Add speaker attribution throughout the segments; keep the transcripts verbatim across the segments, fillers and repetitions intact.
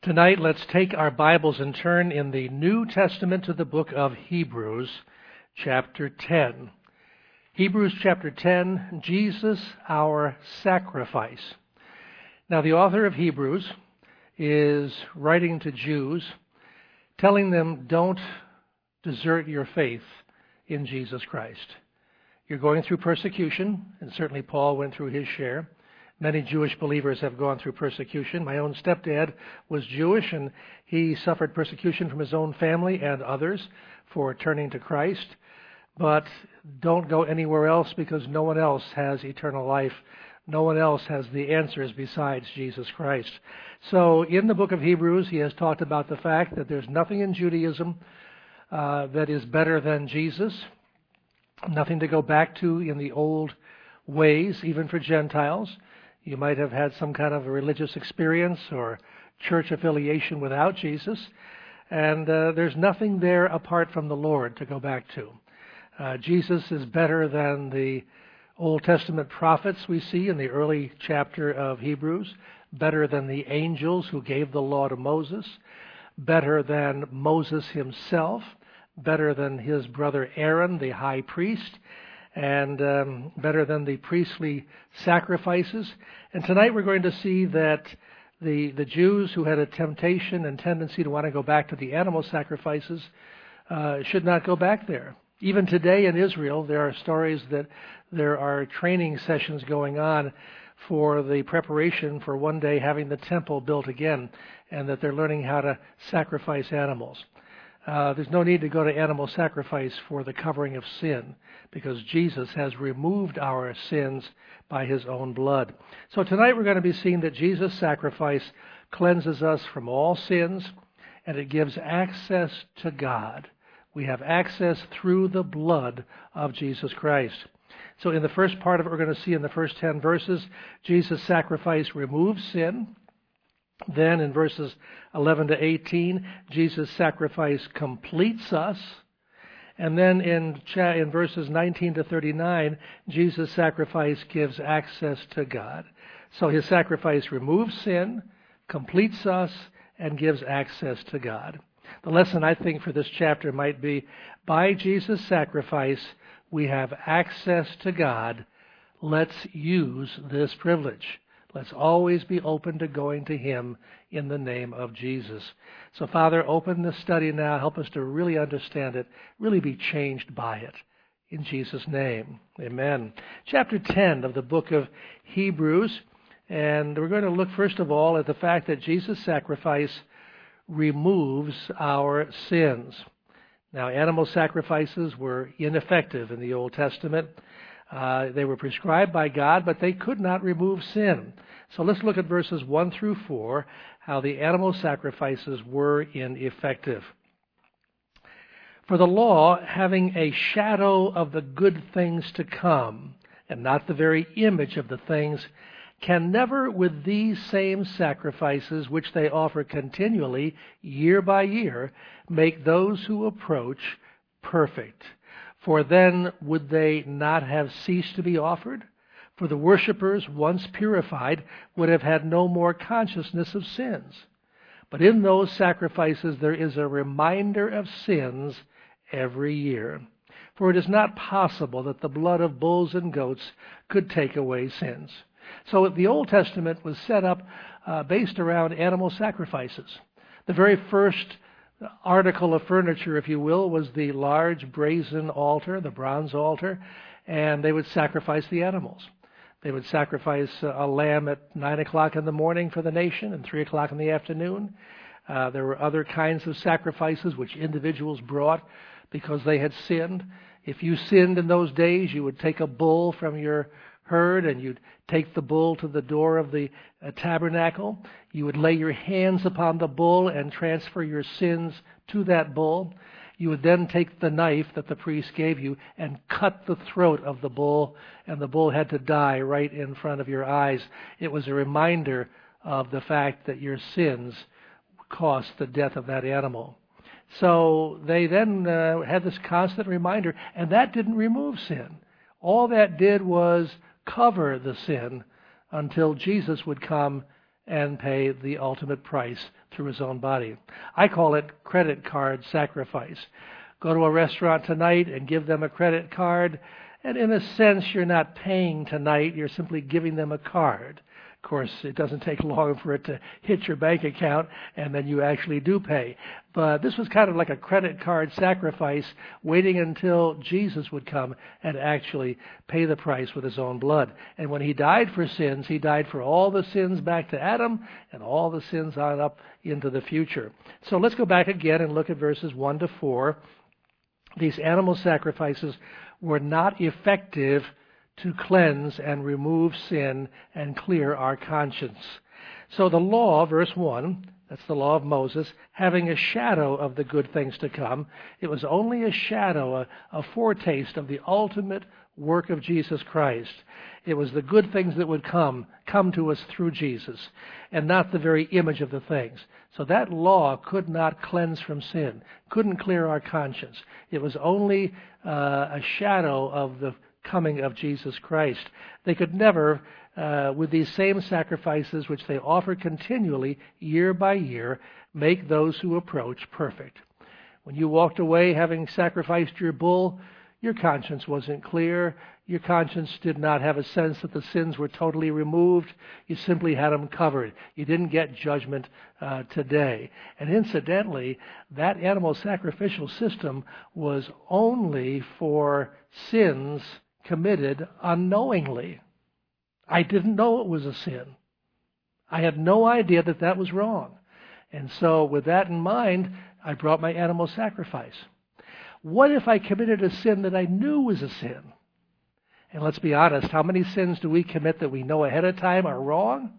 Speaker 1: Tonight, let's take our Bibles and turn in the New Testament to the book of Hebrews, chapter ten. Hebrews chapter ten, Jesus, our sacrifice. Now, the author of Hebrews is writing to Jews, telling them, don't desert your faith in Jesus Christ. You're going through persecution, and certainly Paul went through his share. Many Jewish believers have gone through persecution. My own stepdad was Jewish, and he suffered persecution from his own family and others for turning to Christ. But don't go anywhere else, because no one else has eternal life. No one else has the answers besides Jesus Christ. So in the book of Hebrews, he has talked about the fact that there's nothing in Judaism uh, that is better than Jesus. Nothing to go back to in the old ways, even for Gentiles. You might have had some kind of a religious experience or church affiliation without Jesus, and uh, there's nothing there apart from the Lord to go back to. Uh, Jesus is better than the Old Testament prophets we see in the early chapter of Hebrews, better than the angels who gave the law to Moses, better than Moses himself, better than his brother Aaron, the high priest, and um, better than the priestly sacrifices. And tonight we're going to see that the the Jews who had a temptation and tendency to want to go back to the animal sacrifices uh, should not go back there. Even today in Israel, there are stories that there are training sessions going on for the preparation for one day having the temple built again, and that they're learning how to sacrifice animals. Uh, there's no need to go to animal sacrifice for the covering of sin, because Jesus has removed our sins by his own blood. So tonight we're going to be seeing that Jesus' sacrifice cleanses us from all sins, and it gives access to God. We have access through the blood of Jesus Christ. So in the first part of it, we're going to see in the first ten verses, Jesus' sacrifice removes sin. Then in verses eleven to eighteen, Jesus' sacrifice completes us. And then in, cha- in verses nineteen to thirty-nine, Jesus' sacrifice gives access to God. So his sacrifice removes sin, completes us, and gives access to God. The lesson, I think, for this chapter might be, by Jesus' sacrifice, we have access to God. Let's use this privilege. Let's always be open to going to him in the name of Jesus. So, Father, open this study now. Help us to really understand it, really be changed by it. In Jesus' name, amen. Chapter ten of the book of Hebrews. And we're going to look, first of all, at the fact that Jesus' sacrifice removes our sins. Now, animal sacrifices were ineffective in the Old Testament. Uh, they were prescribed by God, but they could not remove sin. So let's look at verses one through four, how the animal sacrifices were ineffective. For the law, having a shadow of the good things to come, and not the very image of the things, can never with these same sacrifices, which they offer continually, year by year, make those who approach perfect. For then would they not have ceased to be offered? For the worshippers, once purified, would have had no more consciousness of sins. But in those sacrifices there is a reminder of sins every year. For it is not possible that the blood of bulls and goats could take away sins. So the Old Testament was set up uh, based around animal sacrifices. The very first article of furniture, if you will, was the large brazen altar, the bronze altar, and they would sacrifice the animals. They would sacrifice a lamb at nine o'clock in the morning for the nation and three o'clock in the afternoon. Uh, there were other kinds of sacrifices which individuals brought because they had sinned. If you sinned in those days, you would take a bull from your herd and you'd take the bull to the door of the uh, tabernacle. You would lay your hands upon the bull and transfer your sins to that bull. You would then take the knife that the priest gave you and cut the throat of the bull, and the bull had to die right in front of your eyes. It was a reminder of the fact that your sins cost the death of that animal. So they then uh, had this constant reminder, and that didn't remove sin. All that did was cover the sin until Jesus would come and pay the ultimate price through his own body. I call it credit card sacrifice. Go to a restaurant tonight and give them a credit card, and in a sense you're not paying tonight, you're simply giving them a card. Of course, it doesn't take long for it to hit your bank account, and then you actually do pay. But this was kind of like a credit card sacrifice, waiting until Jesus would come and actually pay the price with his own blood. And when he died for sins, he died for all the sins back to Adam and all the sins on up into the future. So let's go back again and look at verses one to four. These animal sacrifices were not effective to cleanse and remove sin and clear our conscience. So the law, verse one, that's the law of Moses, having a shadow of the good things to come, it was only a shadow, a, a foretaste of the ultimate work of Jesus Christ. It was the good things that would come, come to us through Jesus, and not the very image of the things. So that law could not cleanse from sin, couldn't clear our conscience. It was only uh, a shadow of the coming of Jesus Christ. They could never, uh, with these same sacrifices which they offered continually, year by year, make those who approach perfect. When you walked away having sacrificed your bull, your conscience wasn't clear. Your conscience did not have a sense that the sins were totally removed. You simply had them covered. You didn't get judgment uh, today. And incidentally, that animal sacrificial system was only for sins committed unknowingly. I didn't know it was a sin. I had no idea that that was wrong. And so with that in mind, I brought my animal sacrifice. What if I committed a sin that I knew was a sin? And let's be honest, how many sins do we commit that we know ahead of time are wrong?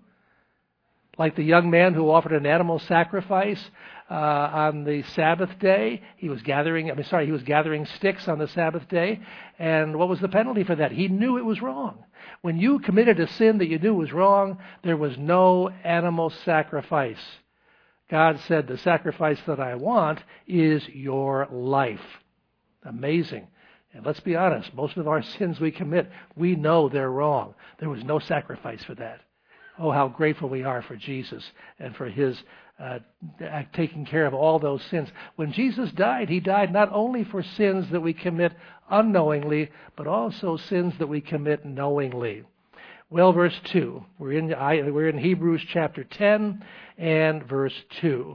Speaker 1: Like the young man who offered an animal sacrifice uh, on the Sabbath day. He was gathering, I mean, sorry, he was gathering sticks on the Sabbath day. And what was the penalty for that? He knew it was wrong. When you committed a sin that you knew was wrong, there was no animal sacrifice. God said, the sacrifice that I want is your life. Amazing. And let's be honest, most of our sins we commit, we know they're wrong. There was no sacrifice for that. Oh, how grateful we are for Jesus and for his uh, taking care of all those sins. When Jesus died, he died not only for sins that we commit unknowingly, but also sins that we commit knowingly. Well, verse two. We're in, we're in Hebrews chapter ten and verse two.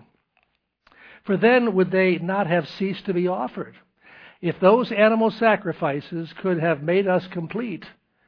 Speaker 1: For then would they not have ceased to be offered? If those animal sacrifices could have made us complete,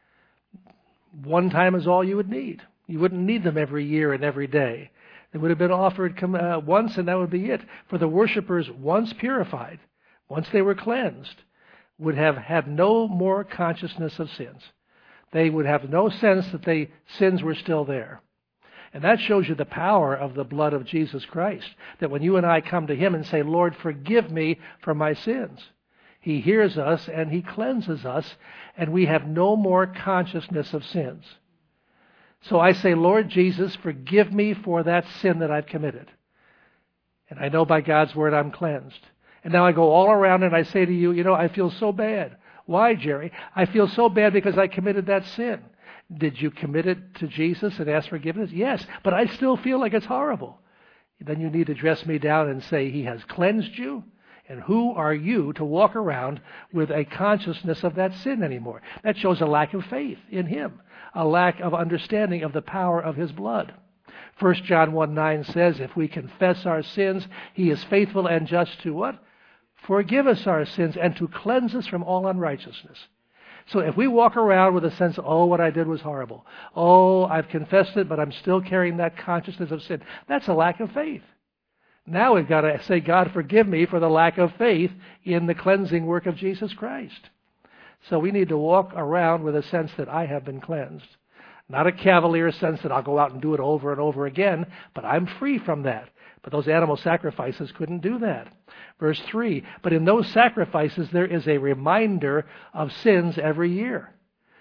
Speaker 1: one time is all you would need. You wouldn't need them every year and every day. They would have been offered uh, once, and that would be it. For the worshipers, once purified, once they were cleansed, would have had no more consciousness of sins. They would have no sense that they sins were still there. And that shows you the power of the blood of Jesus Christ, that when you and I come to him and say, Lord, forgive me for my sins, he hears us and he cleanses us, and we have no more consciousness of sins. So I say, Lord Jesus, forgive me for that sin that I've committed. And I know by God's word I'm cleansed. And now I go all around and I say to you, you know, I feel so bad. Why, Jerry? I feel so bad because I committed that sin. Did you commit it to Jesus and ask forgiveness? Yes, but I still feel like it's horrible. Then you need to dress me down and say, he has cleansed you. And who are you to walk around with a consciousness of that sin anymore? That shows a lack of faith in him, a lack of understanding of the power of his blood. First John one nine says, if we confess our sins, he is faithful and just to what? Forgive us our sins and to cleanse us from all unrighteousness. So if we walk around with a sense of, oh, what I did was horrible. Oh, I've confessed it, but I'm still carrying that consciousness of sin. That's a lack of faith. Now we've got to say, God, forgive me for the lack of faith in the cleansing work of Jesus Christ. So we need to walk around with a sense that I have been cleansed. Not a cavalier sense that I'll go out and do it over and over again, but I'm free from that. But those animal sacrifices couldn't do that. Verse three, but in those sacrifices there is a reminder of sins every year.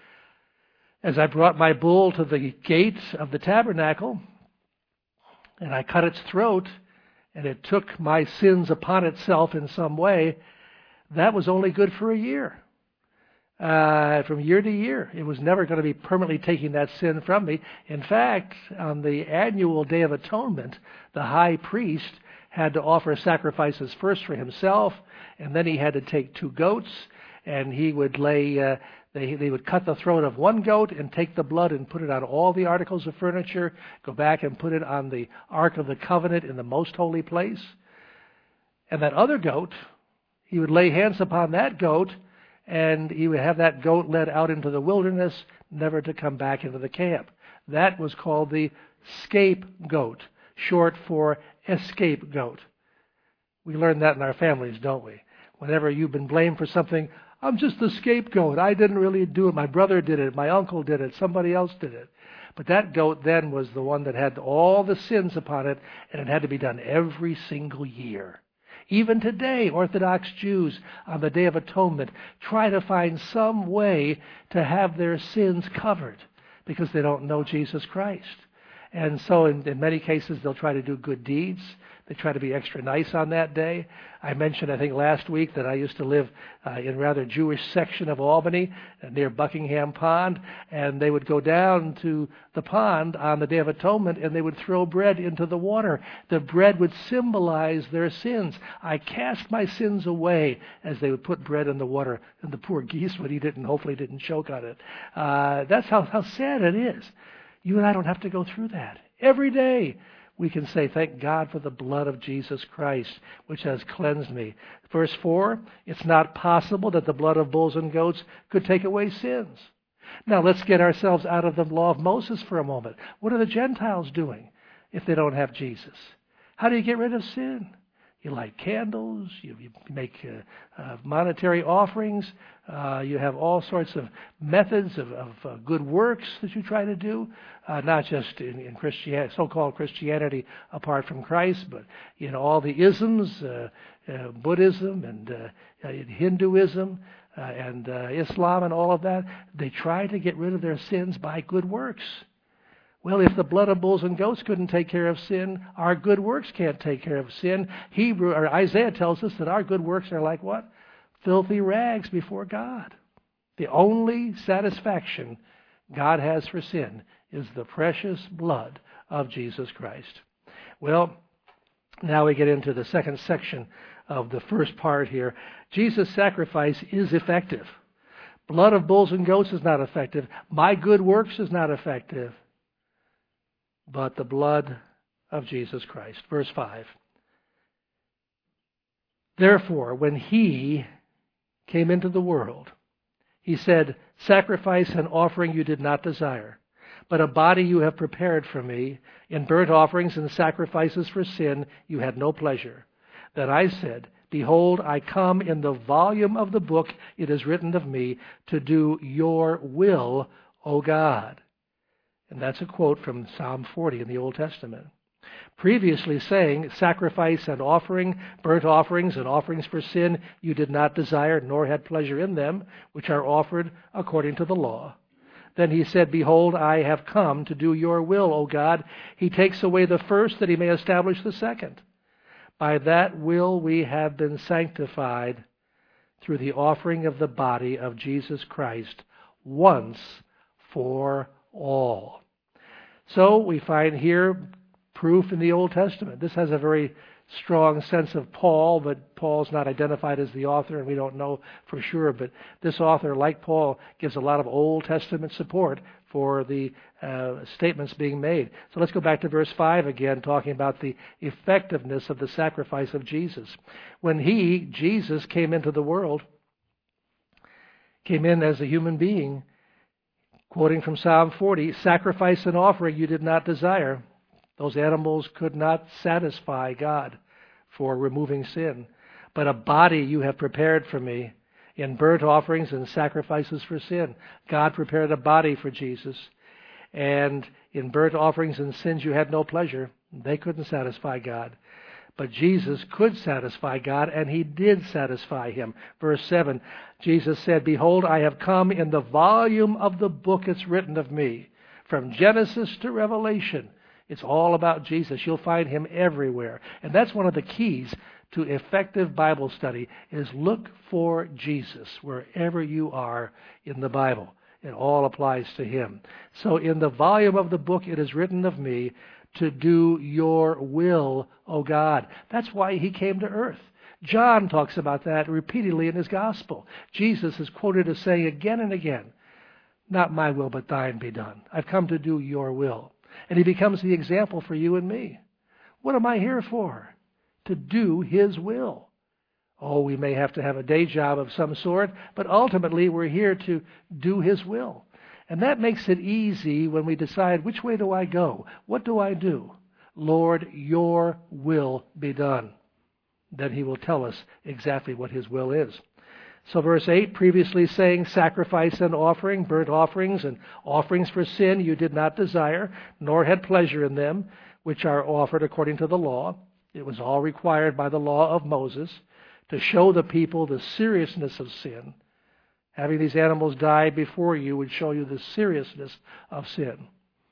Speaker 1: As I brought my bull to the gate of the tabernacle, and I cut its throat, and it took my sins upon itself in some way, that was only good for a year. uh, from year to year. It was never going to be permanently taking that sin from me. In fact, on the annual Day of Atonement, the high priest had to offer sacrifices first for himself, and then he had to take two goats, and he would lay, uh, they, they would cut the throat of one goat and take the blood and put it on all the articles of furniture, go back and put it on the Ark of the Covenant in the most holy place. And that other goat, he would lay hands upon that goat, and he would have that goat led out into the wilderness, never to come back into the camp. That was called the scapegoat, short for escapegoat. We learn that in our families, don't we? Whenever you've been blamed for something, I'm just the scapegoat. I didn't really do it. My brother did it. My uncle did it. Somebody else did it. But that goat then was the one that had all the sins upon it, and it had to be done every single year. Even today, Orthodox Jews on the Day of Atonement try to find some way to have their sins covered because they don't know Jesus Christ. And so in, in many cases, they'll try to do good deeds. They try to be extra nice on that day. I mentioned, I think, last week that I used to live uh, in a rather Jewish section of Albany uh, near Buckingham Pond, and they would go down to the pond on the Day of Atonement, and they would throw bread into the water. The bread would symbolize their sins. I cast my sins away as they would put bread in the water, and the poor geese would eat it and hopefully didn't choke on it. Uh, that's how, how sad it is. You and I don't have to go through that. Every day we can say, thank God for the blood of Jesus Christ, which has cleansed me. Verse four, it's not possible that the blood of bulls and goats could take away sins. Now let's get ourselves out of the law of Moses for a moment. What are the Gentiles doing if they don't have Jesus? How do you get rid of sin? You light candles, you, you make uh, uh, monetary offerings, uh, you have all sorts of methods of, of uh, good works that you try to do, uh, not just in, in Christianity, so-called Christianity apart from Christ, but in all the isms, uh, uh, Buddhism and uh, uh, Hinduism uh, and uh, Islam and all of that. They try to get rid of their sins by good works. Well, if the blood of bulls and goats couldn't take care of sin, our good works can't take care of sin. Hebrew or Isaiah tells us that our good works are like what? Filthy rags before God. The only satisfaction God has for sin is the precious blood of Jesus Christ. Well, now we get into the second section of the first part here. Jesus' sacrifice is effective. Blood of bulls and goats is not effective. My good works is not effective. But the blood of Jesus Christ. Verse five. Therefore, when he came into the world, he said, sacrifice and offering you did not desire, but a body you have prepared for me. In burnt offerings and sacrifices for sin you had no pleasure. Then I said, behold, I come. In the volume of the book it is written of me to do your will, O God. And that's a quote from Psalm forty in the Old Testament. Previously saying, sacrifice and offering, burnt offerings and offerings for sin, you did not desire, nor had pleasure in them, which are offered according to the law. Then he said, behold, I have come to do your will, O God. He takes away the first that he may establish the second. By that will we have been sanctified through the offering of the body of Jesus Christ once for all. So we find here proof in the Old Testament. This has a very strong sense of Paul, but Paul's not identified as the author, and we don't know for sure. But this author, like Paul, gives a lot of Old Testament support for the uh, statements being made. So let's go back to verse five again, talking about the effectiveness of the sacrifice of Jesus. When he, Jesus, came into the world, came in as a human being, quoting from Psalm forty, sacrifice and offering you did not desire. Those animals could not satisfy God for removing sin. But a body you have prepared for me in burnt offerings and sacrifices for sin. God prepared a body for Jesus. And in burnt offerings and sins you had no pleasure. They couldn't satisfy God. But Jesus could satisfy God, and he did satisfy him. Verse seven, Jesus said, behold, I have come. In the volume of the book it's written of me. From Genesis to Revelation, it's all about Jesus. You'll find him everywhere. And that's one of the keys to effective Bible study is look for Jesus wherever you are in the Bible. It all applies to him. So in the volume of the book it is written of me to do your will, O God. That's why he came to earth. John talks about that repeatedly in his gospel. Jesus is quoted as saying again and again, not my will but thine be done. I've come to do your will. And he becomes the example for you and me. What am I here for? To do his will. Oh, we may have to have a day job of some sort, but ultimately we're here to do his will. And that makes it easy when we decide, which way do I go? What do I do? Lord, your will be done. Then he will tell us exactly what his will is. So verse eight, previously saying, sacrifice and offering, burnt offerings and offerings for sin you did not desire, nor had pleasure in them, which are offered according to the law. It was all required by the law of Moses to show the people the seriousness of sin. Having these animals die before you would show you the seriousness of sin.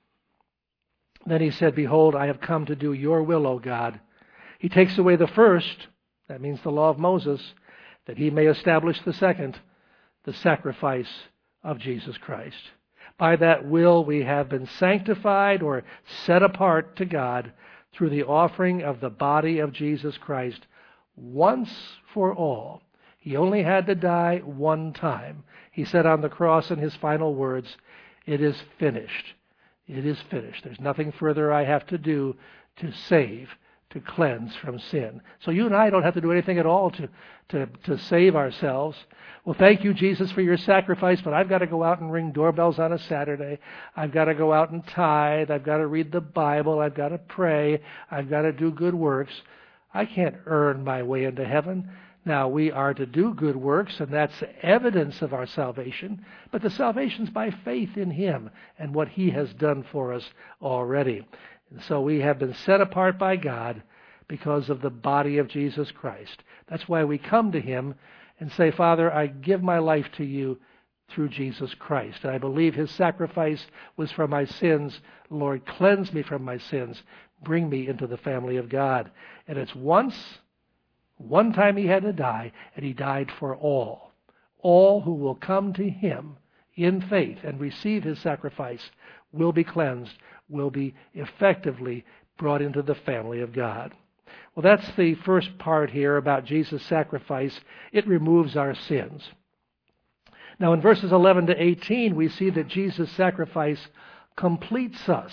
Speaker 1: Then he said, behold, I have come to do your will, O God. He takes away the first, that means the law of Moses, that he may establish the second, the sacrifice of Jesus Christ. By that will we have been sanctified or set apart to God through the offering of the body of Jesus Christ once for all. He only had to die one time. He said on the cross in his final words, it is finished. It is finished. There's nothing further I have to do to save, to cleanse from sin. So you and I don't have to do anything at all to, to, to save ourselves. Well, thank you, Jesus, for your sacrifice, but I've got to go out and ring doorbells on a Saturday. I've got to go out and tithe. I've got to read the Bible. I've got to pray. I've got to do good works. I can't earn my way into heaven. Now, we are to do good works, and that's evidence of our salvation, but the salvation's by faith in him and what he has done for us already. And so we have been set apart by God because of the body of Jesus Christ. That's why we come to him and say, Father, I give my life to you through Jesus Christ. And I believe his sacrifice was for my sins. Lord, cleanse me from my sins. Bring me into the family of God. And it's once, one time he had to die, and he died for all. All who will come to him in faith and receive his sacrifice will be cleansed, will be effectively brought into the family of God. Well, that's the first part here about Jesus' sacrifice. It removes our sins. Now, in verses eleven to eighteen, we see that Jesus' sacrifice completes us.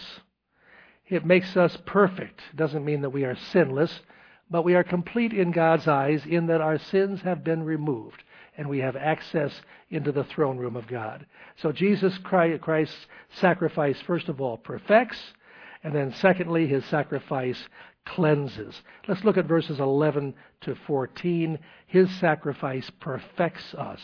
Speaker 1: It makes us perfect. It doesn't mean that we are sinless, but we are complete in God's eyes in that our sins have been removed and we have access into the throne room of God. So Jesus Christ's sacrifice, first of all, perfects, and then secondly, his sacrifice cleanses. Let's look at verses eleven to fourteen. His sacrifice perfects us.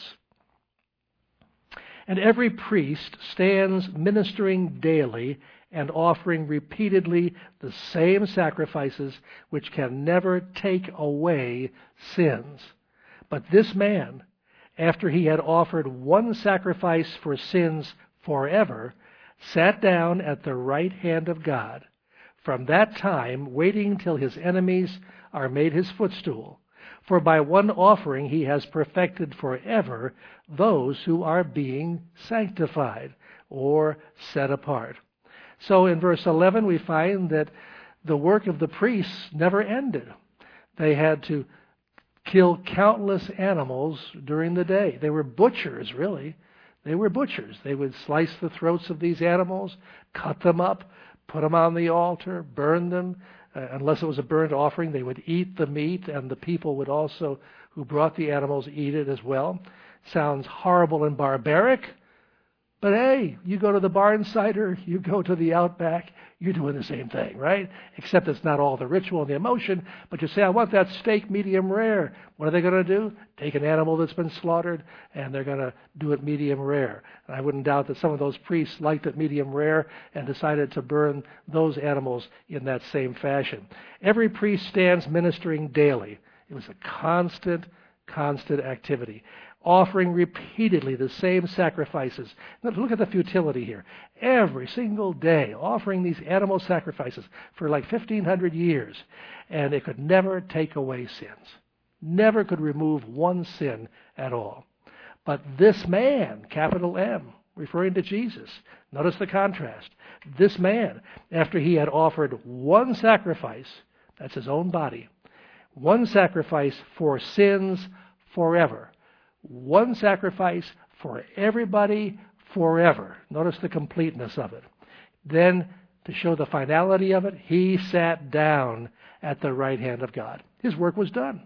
Speaker 1: And every priest stands ministering daily and offering repeatedly the same sacrifices which can never take away sins. But this man, after he had offered one sacrifice for sins forever, sat down at the right hand of God, from that time waiting till his enemies are made his footstool. For by one offering he has perfected forever those who are being sanctified or set apart. So in verse eleven we find that the work of the priests never ended. They had to kill countless animals during the day. They were butchers, really. They were butchers. They would slice the throats of these animals, cut them up, put them on the altar, burn them. Uh, unless it was a burnt offering, they would eat the meat, and the people would also, who brought the animals, eat it as well. Sounds horrible and barbaric, but hey, you go to the barn cider, you go to the Outback, you're doing the same thing, right? Except it's not all the ritual and the emotion, but you say, I want that steak medium rare. What are they going to do? Take an animal that's been slaughtered, and they're going to do it medium rare. And I wouldn't doubt that some of those priests liked it medium rare and decided to burn those animals in that same fashion. Every priest stands ministering daily. It was a constant, constant activity. offering repeatedly the same sacrifices. Now, look at the futility here. Every single day, offering these animal sacrifices for like fifteen hundred years, and it could never take away sins. Never could remove one sin at all. But this man, capital M, referring to Jesus, notice the contrast. This man, after he had offered one sacrifice, that's his own body, one sacrifice for sins forever. One sacrifice for everybody forever. Notice the completeness of it. Then, to show the finality of it, he sat down at the right hand of God. His work was done.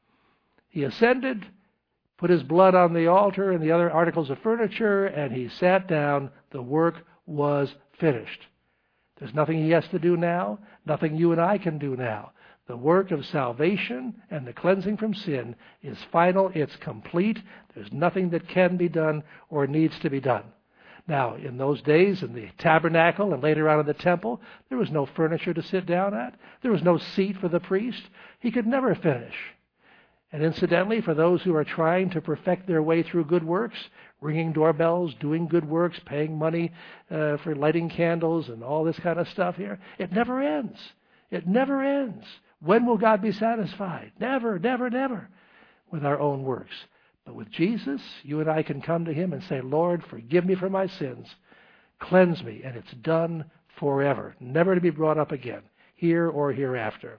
Speaker 1: He ascended, put his blood on the altar and the other articles of furniture, and he sat down. The work was finished. There's nothing he has to do now, nothing you and I can do now. The work of salvation and the cleansing from sin is final. It's complete. There's nothing that can be done or needs to be done. Now, in those days, in the tabernacle and later on in the temple, there was no furniture to sit down at. There was no seat for the priest. He could never finish. And incidentally, for those who are trying to perfect their way through good works, ringing doorbells, doing good works, paying money uh, for lighting candles and all this kind of stuff here, it never ends. It never ends. When will God be satisfied? Never, never, never with our own works. But with Jesus, you and I can come to him and say, Lord, forgive me for my sins. Cleanse me. And it's done forever, never to be brought up again, here or hereafter.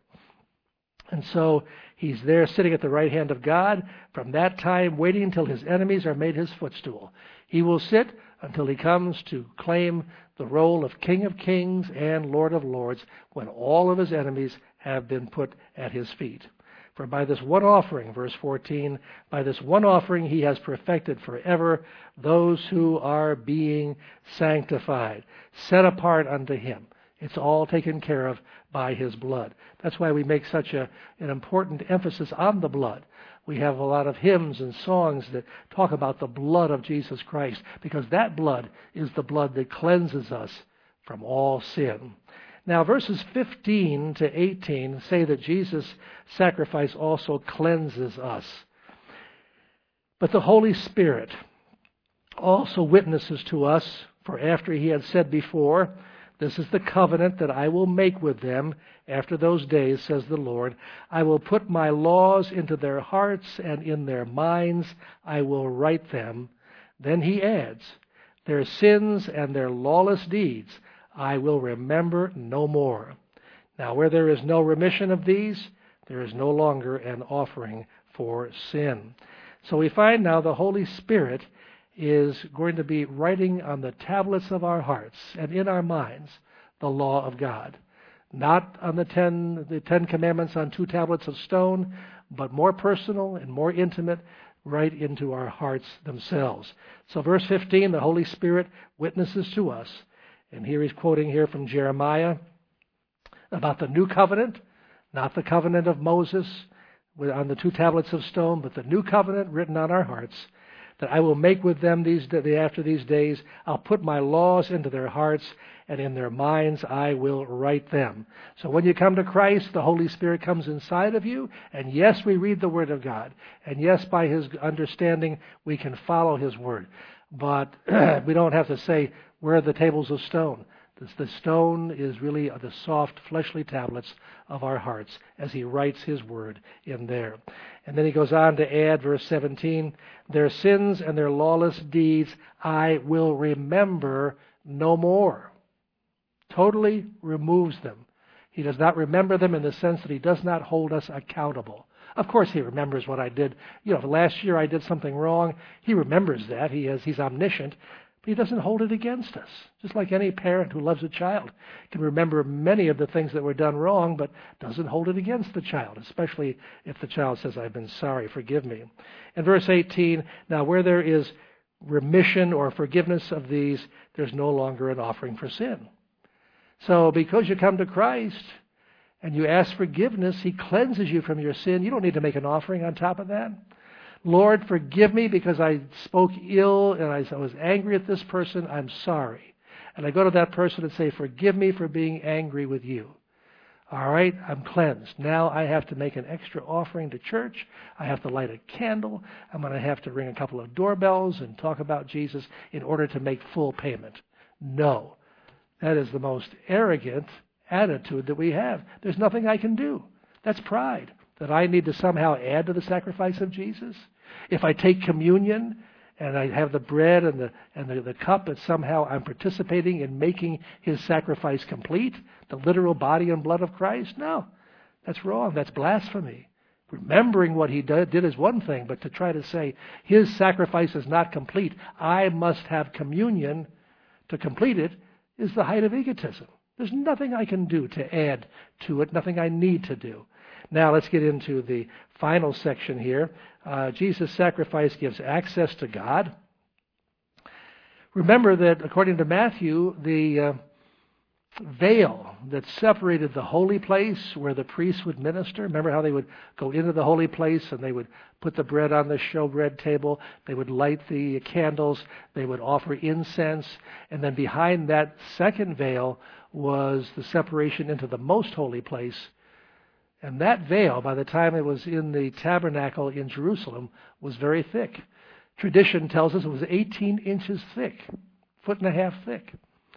Speaker 1: And so he's there sitting at the right hand of God, from that time waiting until his enemies are made his footstool. He will sit until he comes to claim the role of King of Kings and Lord of Lords, when all of his enemies have been put at his feet. For by this one offering, verse fourteen, by this one offering he has perfected forever those who are being sanctified, set apart unto him. It's all taken care of by his blood. That's why we make such a, an important emphasis on the blood. We have a lot of hymns and songs that talk about the blood of Jesus Christ, because that blood is the blood that cleanses us from all sin. Now, verses fifteen to eighteen say that Jesus' sacrifice also cleanses us. But the Holy Spirit also witnesses to us, for after he had said before, this is the covenant that I will make with them after those days, says the Lord. I will put my laws into their hearts, and in their minds I will write them. Then he adds, their sins and their lawless deeds I will remember no more. Now, where there is no remission of these, there is no longer an offering for sin. So we find now the Holy Spirit is going to be writing on the tablets of our hearts and in our minds the law of God. Not on the ten, the Ten Commandments on two tablets of stone, but more personal and more intimate, right into our hearts themselves. So verse fifteen, the Holy Spirit witnesses to us. And here he's quoting here from Jeremiah about the new covenant, not the covenant of Moses on the two tablets of stone, but the new covenant written on our hearts, that I will make with them these after these days. I'll put my laws into their hearts, and in their minds I will write them. So when you come to Christ, the Holy Spirit comes inside of you, and yes, we read the Word of God. And yes, by his understanding, we can follow his Word. But we don't have to say, where are the tables of stone? The stone is really the soft, fleshly tablets of our hearts as he writes his word in there. And then he goes on to add, verse seventeen, their sins and their lawless deeds I will remember no more. Totally removes them. He does not remember them in the sense that he does not hold us accountable. Of course, he remembers what I did. You know, last year I did something wrong. He remembers that. He has, he's omniscient. But he doesn't hold it against us. Just like any parent who loves a child can remember many of the things that were done wrong, but doesn't hold it against the child, especially if the child says, I've been sorry, forgive me. In verse eighteen, now where there is remission or forgiveness of these, there's no longer an offering for sin. So because you come to Christ and you ask forgiveness, he cleanses you from your sin. You don't need to make an offering on top of that. Lord, forgive me because I spoke ill and I was angry at this person. I'm sorry. And I go to that person and say, forgive me for being angry with you. All right, I'm cleansed. Now I have to make an extra offering to church. I have to light a candle. I'm going to have to ring a couple of doorbells and talk about Jesus in order to make full payment. No, that is the most arrogant attitude that we have. There's nothing I can do. That's pride, that I need to somehow add to the sacrifice of Jesus. If I take communion and I have the bread and the and the, the cup, that somehow I'm participating in making his sacrifice complete, the literal body and blood of Christ. No, that's wrong. That's blasphemy. Remembering what he did, did is one thing, but to try to say his sacrifice is not complete, I must have communion to complete it, is the height of egotism. There's nothing I can do to add to it, nothing I need to do. Now let's get into the final section here. Uh, Jesus' sacrifice gives access to God. Remember that according to Matthew, the uh, veil that separated the holy place where the priests would minister, remember how they would go into the holy place and they would put the bread on the showbread table, they would light the candles, they would offer incense, and then behind that second veil was the separation into the most holy place. And that veil, by the time it was in the tabernacle in Jerusalem, was very thick. Tradition tells us it was eighteen inches thick, foot and a half thick.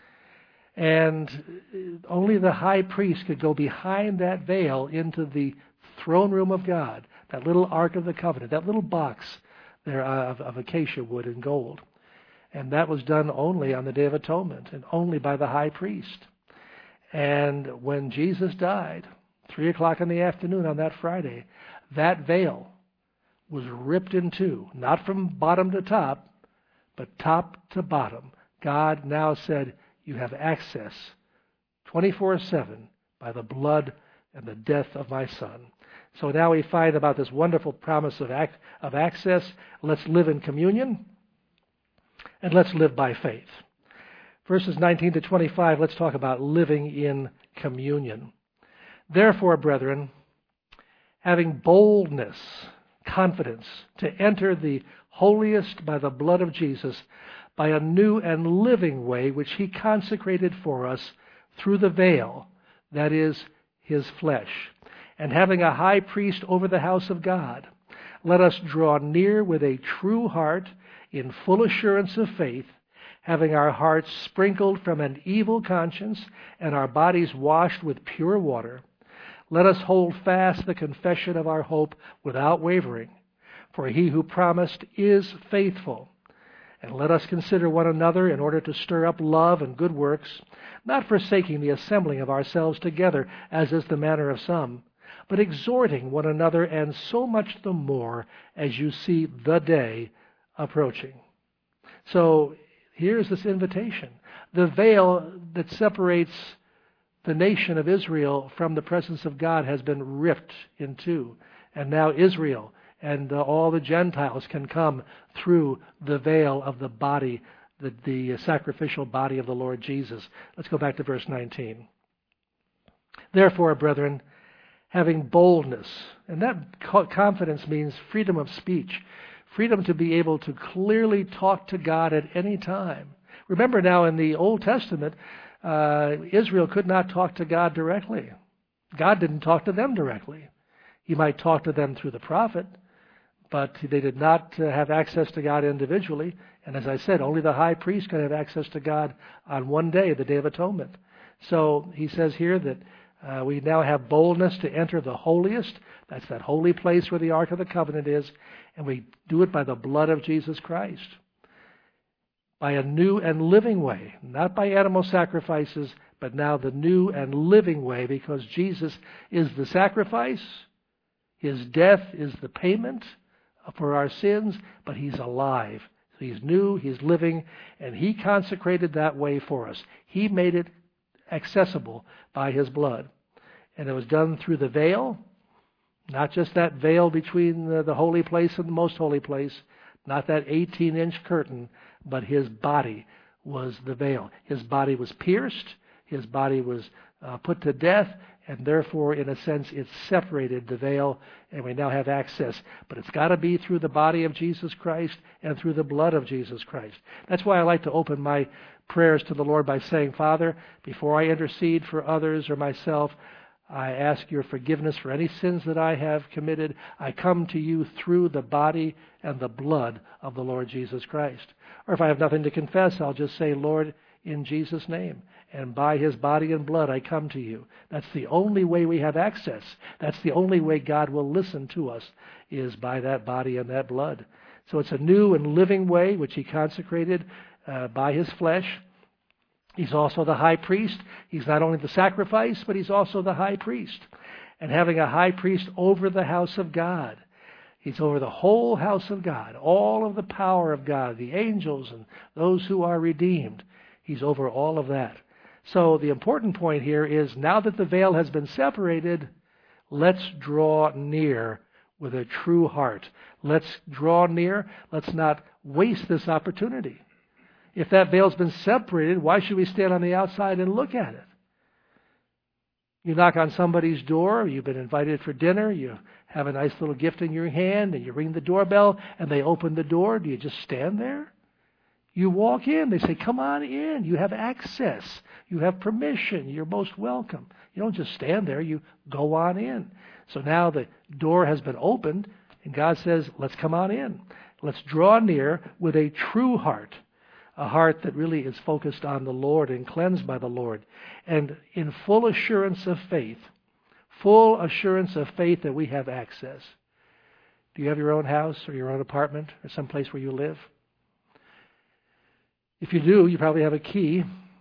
Speaker 1: And only the high priest could go behind that veil into the throne room of God, that little Ark of the Covenant, that little box there of, of acacia wood and gold. And that was done only on the Day of Atonement and only by the high priest. And when Jesus died, three o'clock in the afternoon on that Friday, that veil was ripped in two, not from bottom to top, but top to bottom. God now said, you have access twenty-four seven by the blood and the death of my Son. So now we find about this wonderful promise of, ac- of access. Let's live in communion, and let's live by faith. Verses nineteen to twenty-five, let's talk about living in communion. Therefore, brethren, having boldness, confidence, to enter the holiest by the blood of Jesus, by a new and living way which he consecrated for us through the veil, that is, his flesh. And having a high priest over the house of God, let us draw near with a true heart in full assurance of faith, having our hearts sprinkled from an evil conscience and our bodies washed with pure water. Let us hold fast the confession of our hope without wavering, for he who promised is faithful. And let us consider one another in order to stir up love and good works, not forsaking the assembling of ourselves together, as is the manner of some, but exhorting one another, and so much the more as you see the day approaching. So here's this invitation. The veil that separates the nation of Israel from the presence of God has been ripped in two. And now Israel and uh, all the Gentiles can come through the veil of the body, the, the sacrificial body of the Lord Jesus. Let's go back to verse nineteen. Therefore, brethren, having boldness, and that confidence means freedom of speech, freedom to be able to clearly talk to God at any time. Remember now in the Old Testament, uh, Israel could not talk to God directly. God didn't talk to them directly. He might talk to them through the prophet, but they did not uh, have access to God individually. And as I said, only the high priest could have access to God on one day, the Day of Atonement. So he says here that uh, we now have boldness to enter the holiest. That's that holy place where the Ark of the Covenant is. And we do it by the blood of Jesus Christ. By a new and living way, not by animal sacrifices, but now the new and living way, because Jesus is the sacrifice. His death is the payment for our sins, but he's alive. He's new, he's living, and he consecrated that way for us. He made it accessible by his blood. And it was done through the veil, not just that veil between the, the holy place and the most holy place, not that eighteen-inch curtain, but his body was the veil. His body was pierced, his body was uh, put to death, and therefore, in a sense, it separated the veil, and we now have access. But it's got to be through the body of Jesus Christ and through the blood of Jesus Christ. That's why I like to open my prayers to the Lord by saying, Father, before I intercede for others or myself, I ask your forgiveness for any sins that I have committed. I come to you through the body and the blood of the Lord Jesus Christ. Or if I have nothing to confess, I'll just say, Lord, in Jesus' name, and by his body and blood I come to you. That's the only way we have access. That's the only way God will listen to us, is by that body and that blood. So it's a new and living way which he consecrated uh, by his flesh. He's also the high priest. He's not only the sacrifice, but he's also the high priest. And having a high priest over the house of God, he's over the whole house of God, all of the power of God, the angels and those who are redeemed. He's over all of that. So the important point here is, now that the veil has been separated, let's draw near with a true heart. Let's draw near. Let's not waste this opportunity. If that veil's been separated, why should we stand on the outside and look at it? You knock on somebody's door, you've been invited for dinner, you have a nice little gift in your hand, and you ring the doorbell, and they open the door. Do you just stand there? You walk in. They say, come on in. You have access. You have permission. You're most welcome. You don't just stand there. You go on in. So now the door has been opened, and God says, let's come on in. Let's draw near with a true heart, a heart that really is focused on the Lord and cleansed by the Lord, and in full assurance of faith, full assurance of faith that we have access. Do you have your own house or your own apartment or some place where you live? If you do, you probably have a key,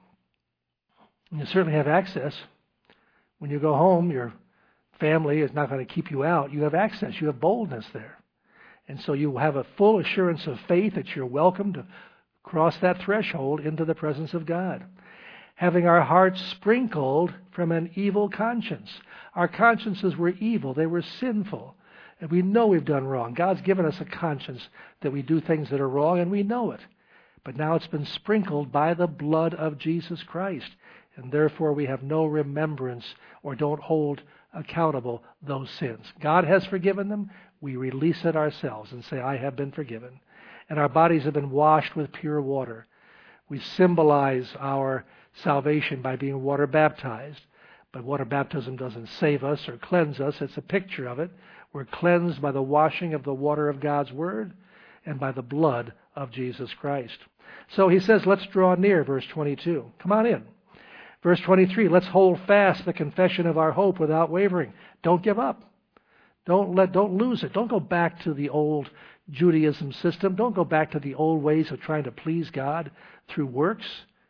Speaker 1: and you certainly have access. When you go home, your family is not going to keep you out. You have access. You have boldness there. And so you have a full assurance of faith that you're welcome to cross that threshold into the presence of God. Having our hearts sprinkled from an evil conscience. Our consciences were evil. They were sinful. And we know we've done wrong. God's given us a conscience that we do things that are wrong, and we know it. But now it's been sprinkled by the blood of Jesus Christ. And therefore we have no remembrance or don't hold accountable those sins. God has forgiven them. We release it ourselves and say, I have been forgiven. And our bodies have been washed with pure water. We symbolize our salvation by being water baptized. But water baptism doesn't save us or cleanse us. It's a picture of it. We're cleansed by the washing of the water of God's Word and by the blood of Jesus Christ. So he says, let's draw near, verse twenty-two. Come on in. Verse twenty-three, let's hold fast the confession of our hope without wavering. Don't give up. Don't let, don't lose it. Don't go back to the old Judaism system. Don't go back to the old ways of trying to please God through works.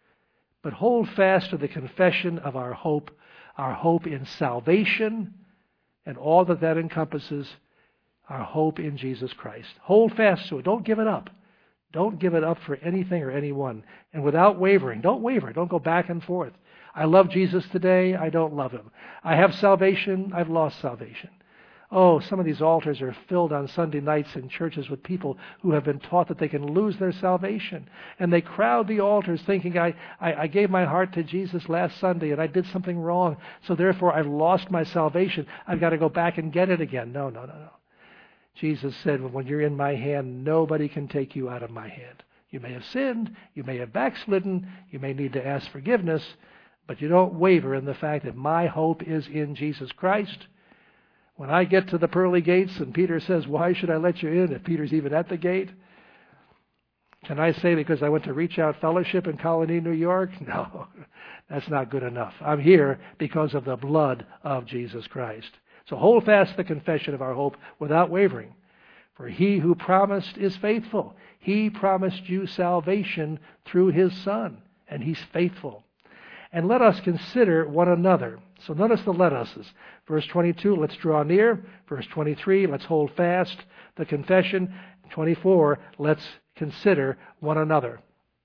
Speaker 1: But hold fast to the confession of our hope, our hope in salvation, and all that that encompasses, our hope in Jesus Christ. Hold fast to it. Don't give it up. Don't give it up for anything or anyone. And without wavering. Don't waver. Don't go back and forth. I love Jesus today. I don't love him. I have salvation. I've lost salvation. Oh, some of these altars are filled on Sunday nights in churches with people who have been taught that they can lose their salvation. And they crowd the altars thinking, I, I, I gave my heart to Jesus last Sunday and I did something wrong, so therefore I've lost my salvation. I've got to go back and get it again. No, no, no, no. Jesus said, when you're in my hand, nobody can take you out of my hand. You may have sinned, you may have backslidden, you may need to ask forgiveness, but you don't waver in the fact that my hope is in Jesus Christ. When I get to the pearly gates and Peter says, why should I let you in if Peter's even at the gate? Can I say because I went to Reach Out Fellowship in Colony, New York? No, that's not good enough. I'm here because of the blood of Jesus Christ. So hold fast the confession of our hope without wavering. For he who promised is faithful. He promised you salvation through his Son, and he's faithful. And let us consider one another. So notice the let us's. Verse twenty-two, let's draw near. Verse twenty-three, let's hold fast the confession. twenty-four, let's consider one another.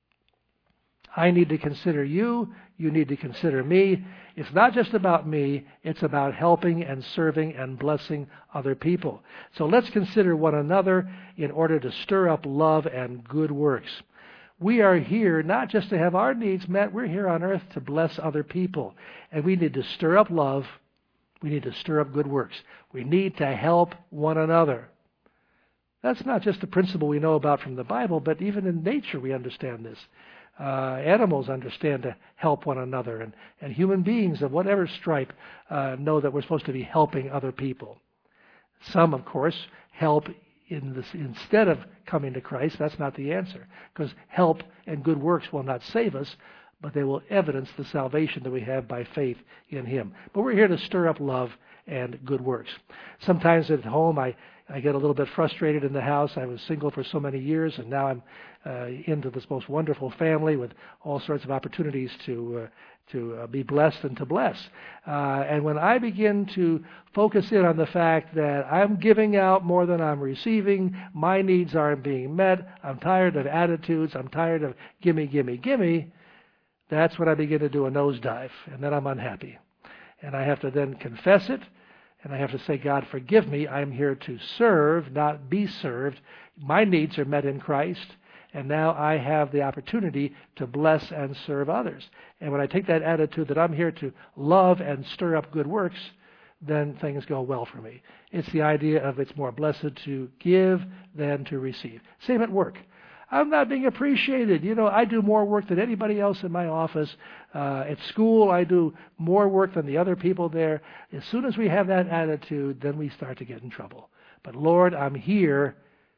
Speaker 1: I need to consider you. You need to consider me. It's not just about me. It's about helping and serving and blessing other people. So let's consider one another in order to stir up love and good works. We are here not just to have our needs met. We're here on earth to bless other people. And we need to stir up love. We need to stir up good works. We need to help one another. That's not just a principle we know about from the Bible, but even in nature we understand this. Uh, animals understand to help one another, and, and human beings of whatever stripe uh, know that we're supposed to be helping other people. Some, of course, help in this, instead of coming to Christ. That's not the answer, because help and good works will not save us, but they will evidence the salvation that we have by faith in Him. But we're here to stir up love and good works. Sometimes at home I, I get a little bit frustrated in the house. I was single for so many years, and now I'm uh, into this most wonderful family with all sorts of opportunities to uh, to uh, be blessed and to bless. Uh, and when I begin to focus in on the fact that I'm giving out more than I'm receiving, my needs aren't being met, I'm tired of attitudes, I'm tired of gimme, gimme, gimme, that's when I begin to do a nosedive, and then I'm unhappy. And I have to then confess it, and I have to say, God, forgive me. I'm here to serve, not be served. My needs are met in Christ, and now I have the opportunity to bless and serve others. And when I take that attitude that I'm here to love and stir up good works, then things go well for me. It's the idea of it's more blessed to give than to receive. Same at work. I'm not being appreciated. You know, I do more work than anybody else in my office. Uh, at school, I do more work than the other people there. As soon as we have that attitude, then we start to get in trouble. But Lord, I'm here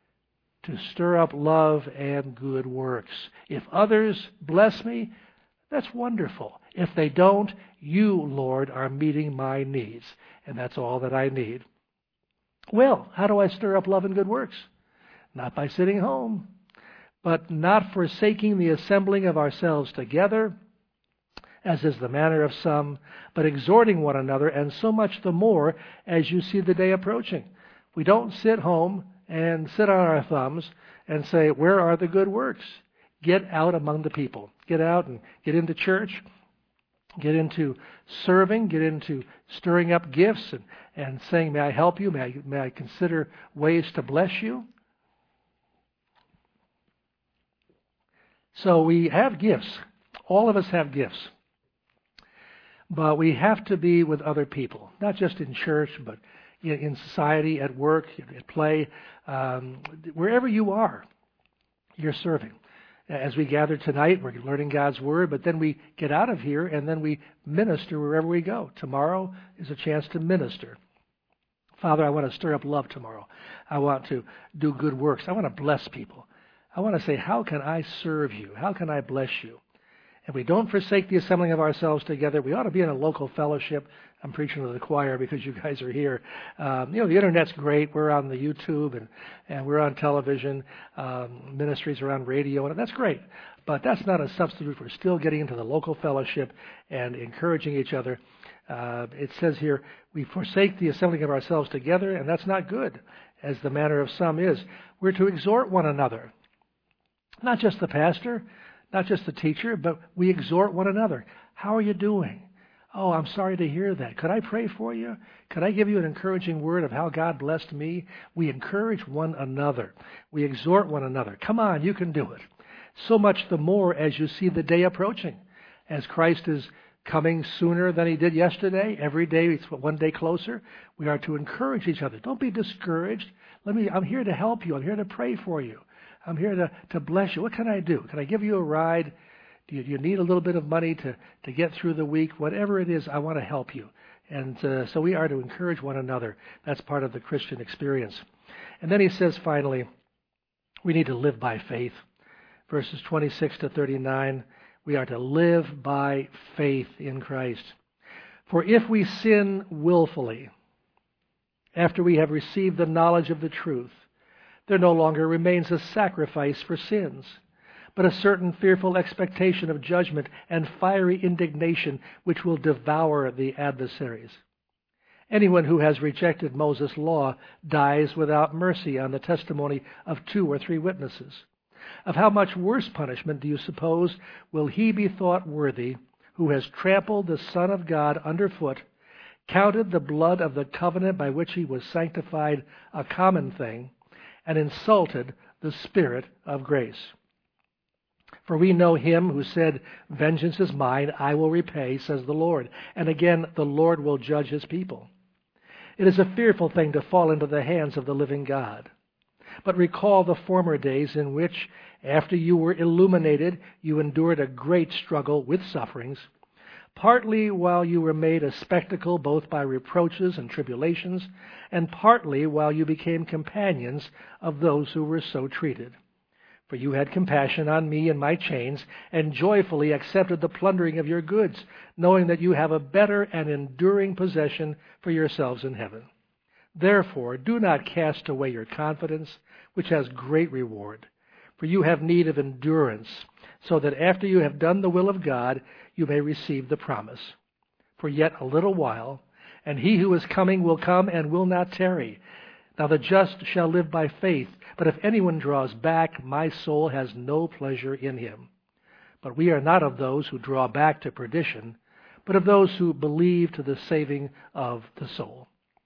Speaker 1: to stir up love and good works. If others bless me, that's wonderful. If they don't, you, Lord, are meeting my needs. And that's all that I need. Well, how do I stir up love and good works? Not by sitting home, but not forsaking the assembling of ourselves together, as is the manner of some, but exhorting one another, and so much the more as you see the day approaching. We don't sit home and sit on our thumbs and say, where are the good works? Get out among the people. Get out and get into church. Get into serving. Get into stirring up gifts and, and saying, may I help you? May I, may I consider ways to bless you? So we have gifts. All of us have gifts. But we have to be with other people, not just in church, but in, in society, at work, at play, um, wherever you are, you're serving. As we gather tonight, we're learning God's Word, but then we get out of here and then we minister wherever we go. Tomorrow is a chance to minister. Father, I want to stir up love tomorrow. I want to do good works. I want to bless people. I want to say, how can I serve you? How can I bless you? And we don't forsake the assembling of ourselves together. We ought to be in a local fellowship. I'm preaching to the choir because you guys are here. Um, you know, the Internet's great. We're on the YouTube and, and we're on television. Um, ministries are on radio, and that's great. But that's not a substitute for still getting into the local fellowship and encouraging each other. Uh, it says here, we forsake the assembling of ourselves together, and that's not good, as the manner of some is. We're to exhort one another. Not just the pastor, not just the teacher, but we exhort one another. How are you doing? Oh, I'm sorry to hear that. Could I pray for you? Could I give you an encouraging word of how God blessed me? We encourage one another. We exhort one another. Come on, you can do it. So much the more as you see the day approaching. As Christ is coming sooner than He did yesterday, every day it's one day closer, we are to encourage each other. Don't be discouraged. Let me, I'm here to help you. I'm here to pray for you. I'm here to, to bless you. What can I do? Can I give you a ride? Do you, do you need a little bit of money to, to get through the week? Whatever it is, I want to help you. And uh, so we are to encourage one another. That's part of the Christian experience. And then he says finally, we need to live by faith. Verses twenty-six to thirty-nine, we are to live by faith in Christ. For if we sin willfully, after we have received the knowledge of the truth, there no longer remains a sacrifice for sins, but a certain fearful expectation of judgment and fiery indignation which will devour the adversaries. Anyone who has rejected Moses' law dies without mercy on the testimony of two or three witnesses. Of how much worse punishment do you suppose will he be thought worthy who has trampled the Son of God underfoot, counted the blood of the covenant by which he was sanctified a common thing, and insulted the Spirit of grace? For we know him who said, vengeance is mine, I will repay, says the Lord. And again, the Lord will judge his people. It is a fearful thing to fall into the hands of the living God. But recall the former days in which, after you were illuminated, you endured a great struggle with sufferings, partly while you were made a spectacle both by reproaches and tribulations, and partly while you became companions of those who were so treated. For you had compassion on me and my chains, and joyfully accepted the plundering of your goods, knowing that you have a better and enduring possession for yourselves in heaven. Therefore, do not cast away your confidence, which has great reward. For you have need of endurance, so that after you have done the will of God, you may receive the promise. For yet a little while, and he who is coming will come and will not tarry. Now the just shall live by faith, but if anyone draws back, my soul has no pleasure in him. But we are not of those who draw back to perdition, but of those who believe to the saving of the soul.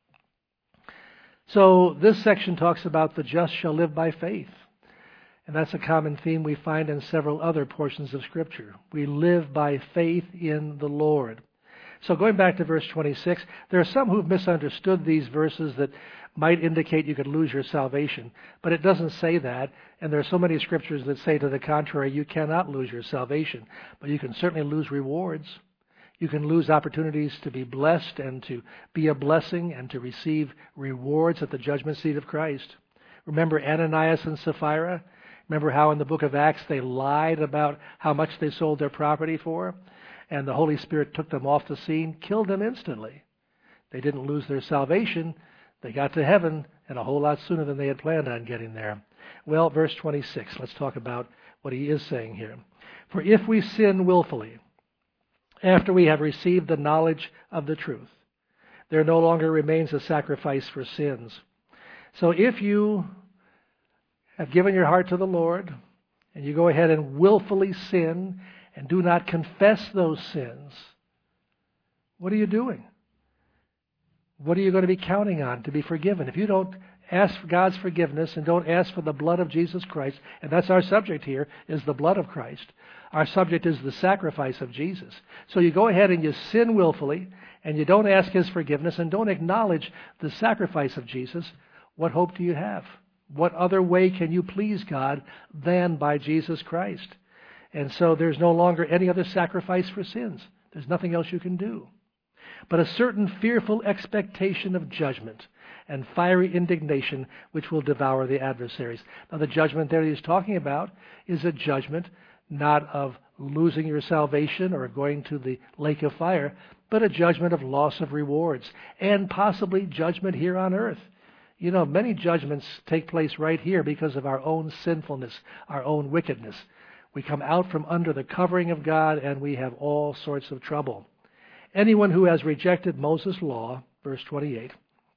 Speaker 1: So this section talks about the just shall live by faith. And that's a common theme we find in several other portions of Scripture. We live by faith in the Lord. So going back to verse twenty-six, there are some who've misunderstood these verses that might indicate you could lose your salvation. But it doesn't say that. And there are so many Scriptures that say to the contrary, you cannot lose your salvation. But you can certainly lose rewards. You can lose opportunities to be blessed and to be a blessing and to receive rewards at the judgment seat of Christ. Remember Ananias and Sapphira? Remember how in the book of Acts they lied about how much they sold their property for? And the Holy Spirit took them off the scene, killed them instantly. They didn't lose their salvation. They got to heaven, and a whole lot sooner than they had planned on getting there. Well, verse twenty-six, let's talk about what he is saying here. For if we sin willfully, after we have received the knowledge of the truth, there no longer remains a sacrifice for sins. So if you have given your heart to the Lord, and you go ahead and willfully sin and do not confess those sins, what are you doing? What are you going to be counting on to be forgiven? If you don't ask for God's forgiveness and don't ask for the blood of Jesus Christ, and that's our subject here, is the blood of Christ. Our subject is the sacrifice of Jesus. So you go ahead and you sin willfully, and you don't ask His forgiveness and don't acknowledge the sacrifice of Jesus, what hope do you have? What other way can you please God than by Jesus Christ? And so there's no longer any other sacrifice for sins. There's nothing else you can do. But a certain fearful expectation of judgment and fiery indignation which will devour the adversaries. Now the judgment there he's talking about is a judgment not of losing your salvation or going to the lake of fire, but a judgment of loss of rewards and possibly judgment here on earth. You know, many judgments take place right here because of our own sinfulness, our own wickedness. We come out from under the covering of God and we have all sorts of trouble. Anyone who has rejected Moses' law, verse twenty-eight,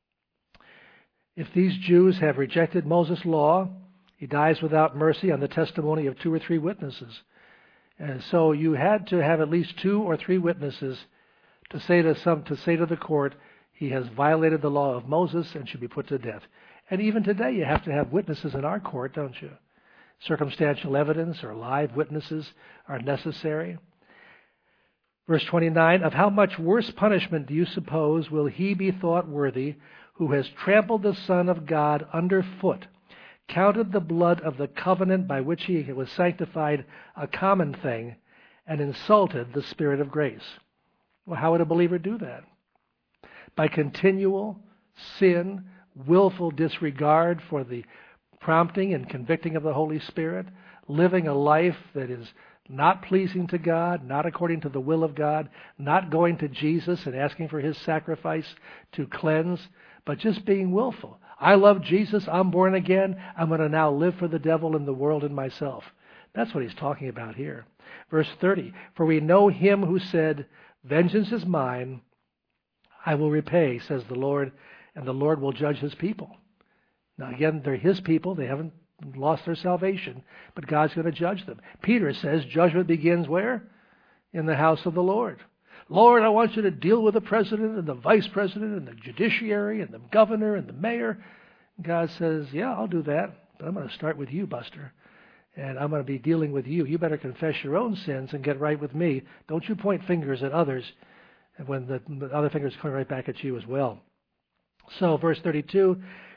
Speaker 1: if these Jews have rejected Moses' law, he dies without mercy on the testimony of two or three witnesses. And so you had to have at least two or three witnesses to say to some to say to the court, he has violated the law of Moses and should be put to death. And even today you have to have witnesses in our court, don't you? Circumstantial evidence or live witnesses are necessary. Verse twenty-nine, of how much worse punishment do you suppose will he be thought worthy who has trampled the Son of God underfoot, counted the blood of the covenant by which he was sanctified a common thing, and insulted the Spirit of grace? Well, how would a believer do that? By continual sin, willful disregard for the prompting and convicting of the Holy Spirit, living a life that is not pleasing to God, not according to the will of God, not going to Jesus and asking for His sacrifice to cleanse, but just being willful. I love Jesus, I'm born again, I'm going to now live for the devil and the world and myself. That's what he's talking about here. Verse thirty, for we know Him who said, vengeance is mine, I will repay, says the Lord, and the Lord will judge His people. Now again, they're His people, they haven't lost their salvation, but God's going to judge them. Peter says judgment begins where? In the house of the Lord. Lord, I want you to deal with the president and the vice president and the judiciary and the governor and the mayor. God says, yeah, I'll do that, but I'm going to start with you, Buster, and I'm going to be dealing with you. You better confess your own sins and get right with me. Don't you point fingers at others when the, the other fingers come right back at you as well. So verse thirty-two,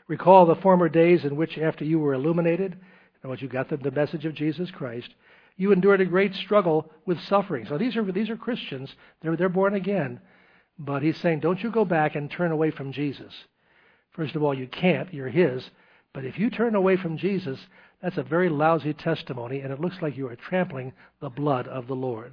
Speaker 1: Recall the former days in which, after you were illuminated, and once you got the, the message of Jesus Christ, you endured a great struggle with suffering. So these are these are Christians. They're they're born again, but he's saying, don't you go back and turn away from Jesus. First of all, you can't. You're His. But if you turn away from Jesus, that's a very lousy testimony, and it looks like you are trampling the blood of the Lord.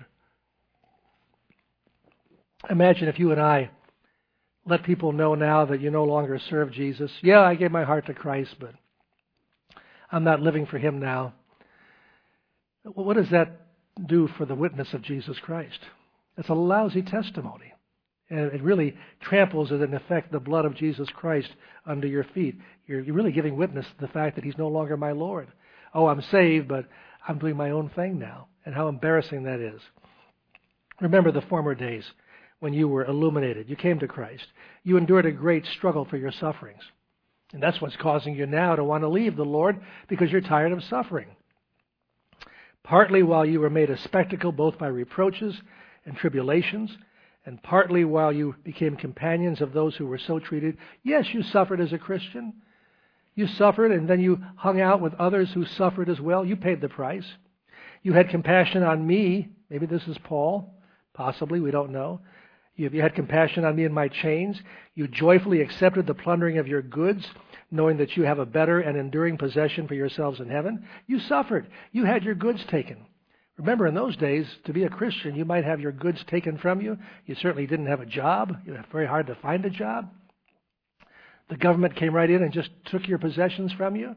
Speaker 1: Imagine if you and I let people know now that you no longer serve Jesus. Yeah, I gave my heart to Christ, but I'm not living for Him now. What does that do for the witness of Jesus Christ? It's a lousy testimony. And it really tramples, in effect, the blood of Jesus Christ under your feet. You're, you're really giving witness to the fact that He's no longer my Lord. Oh, I'm saved, but I'm doing my own thing now. And how embarrassing that is. Remember the former days when you were illuminated. You came to Christ. You endured a great struggle for your sufferings. And that's what's causing you now to want to leave the Lord, because you're tired of suffering. Partly while you were made a spectacle both by reproaches and tribulations, and partly while you became companions of those who were so treated. Yes, you suffered as a Christian. You suffered, and then you hung out with others who suffered as well. You paid the price. You had compassion on me. Maybe this is Paul. Possibly, we don't know. You, you had compassion on me in my chains. You joyfully accepted the plundering of your goods, knowing that you have a better and enduring possession for yourselves in heaven. You suffered. You had your goods taken. Remember, in those days, to be a Christian, you might have your goods taken from you. You certainly didn't have a job. It was very hard to find a job. The government came right in and just took your possessions from you.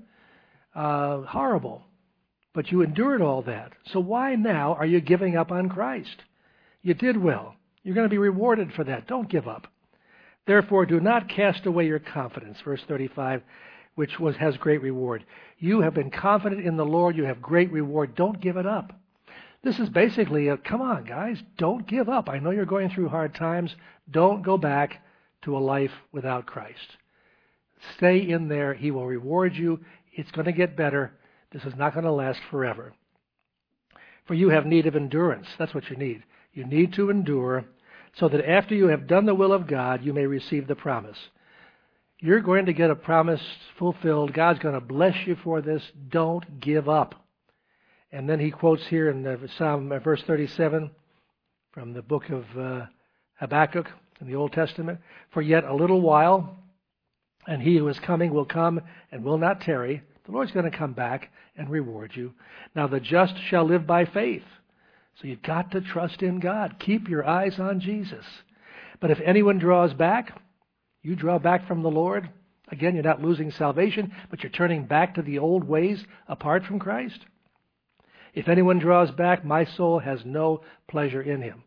Speaker 1: Uh, horrible. But you endured all that. So why now are you giving up on Christ? You did well. You're going to be rewarded for that. Don't give up. Therefore, do not cast away your confidence, verse thirty-five, which was has great reward. You have been confident in the Lord. You have great reward. Don't give it up. This is basically a, come on, guys, don't give up. I know you're going through hard times. Don't go back to a life without Christ. Stay in there. He will reward you. It's going to get better. This is not going to last forever. For you have need of endurance. That's what you need. You need to endure so that after you have done the will of God, you may receive the promise. You're going to get a promise fulfilled. God's going to bless you for this. Don't give up. And then he quotes here in Psalm verse thirty-seven from the book of uh, Habakkuk in the Old Testament. For yet a little while, and he who is coming will come and will not tarry. The Lord's going to come back and reward you. Now the just shall live by faith. So you've got to trust in God. Keep your eyes on Jesus. But if anyone draws back, you draw back from the Lord. Again, you're not losing salvation, but you're turning back to the old ways apart from Christ. If anyone draws back, my soul has no pleasure in him.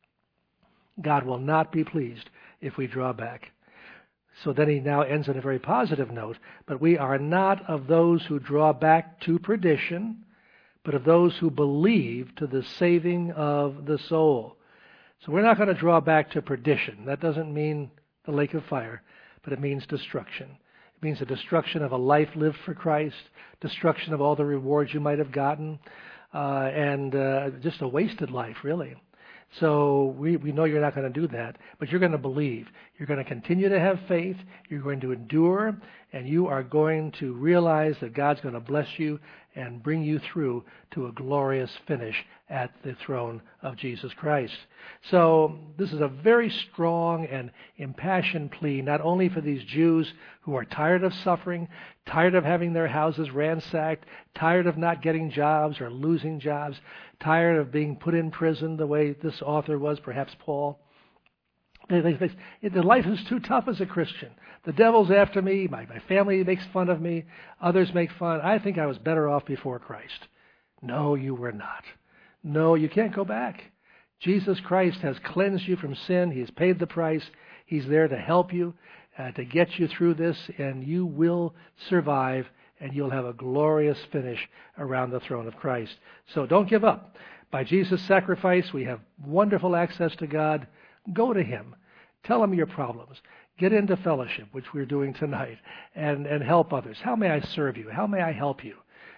Speaker 1: God will not be pleased if we draw back. So then he now ends on a very positive note. But we are not of those who draw back to perdition, but of those who believe to the saving of the soul. So we're not going to draw back to perdition. That doesn't mean the lake of fire, but it means destruction. It means the destruction of a life lived for Christ, destruction of all the rewards you might have gotten, uh, and uh, just a wasted life, really. So we, we know you're not going to do that, but you're going to believe. You're going to continue to have faith. You're going to endure, and you are going to realize that God's going to bless you and bring you through to a glorious finish at the throne of Jesus Christ. So this is a very strong and impassioned plea, not only for these Jews who are tired of suffering, tired of having their houses ransacked, tired of not getting jobs or losing jobs, tired of being put in prison the way this author was, perhaps Paul. They, they, they, the life is too tough as a Christian. The devil's after me. My, my family makes fun of me. Others make fun. I think I was better off before Christ. No, you were not. No, you can't go back. Jesus Christ has cleansed you from sin. He has paid the price. He's there to help you, uh, to get you through this, and you will survive, and you'll have a glorious finish around the throne of Christ. So don't give up. By Jesus' sacrifice, we have wonderful access to God. Go to Him. Tell Him your problems. Get into fellowship, which we're doing tonight, and, and help others. How may I serve you? How may I help you?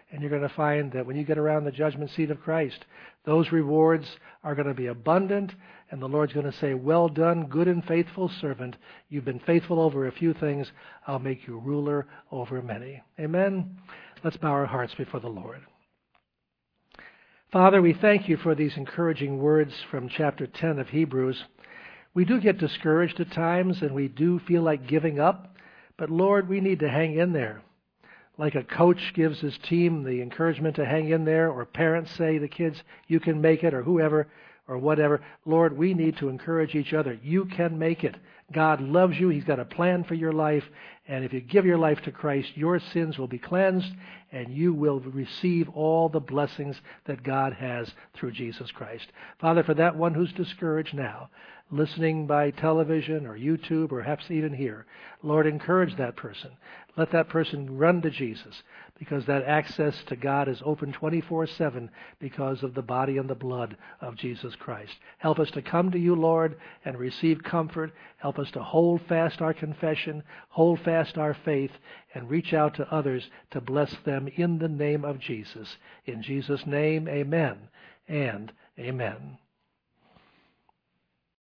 Speaker 1: And you're going to find that when you get around the judgment seat of Christ, those rewards are going to be abundant, and the Lord's going to say, well done, good and faithful servant. You've been faithful over a few things. I'll make you ruler over many. Amen? Let's bow our hearts before the Lord. Father, we thank you for these encouraging words from chapter ten of Hebrews. We do get discouraged at times, and we do feel like giving up. But Lord, we need to hang in there. Like a coach gives his team the encouragement to hang in there, or parents say to the kids, you can make it, or whoever, or whatever. Lord, we need to encourage each other. You can make it. God loves you. He's got a plan for your life. And if you give your life to Christ, your sins will be cleansed, and you will receive all the blessings that God has through Jesus Christ. Father, for that one who's discouraged now, listening by television or YouTube or perhaps even here, Lord, encourage that person. Let that person run to Jesus, because that access to God is open twenty-four seven because of the body and the blood of Jesus Christ. Help us to come to you, Lord, and receive comfort. Help us to hold fast our confession, hold fast our faith, and reach out to others to bless them in the name of Jesus. In Jesus' name, amen and amen.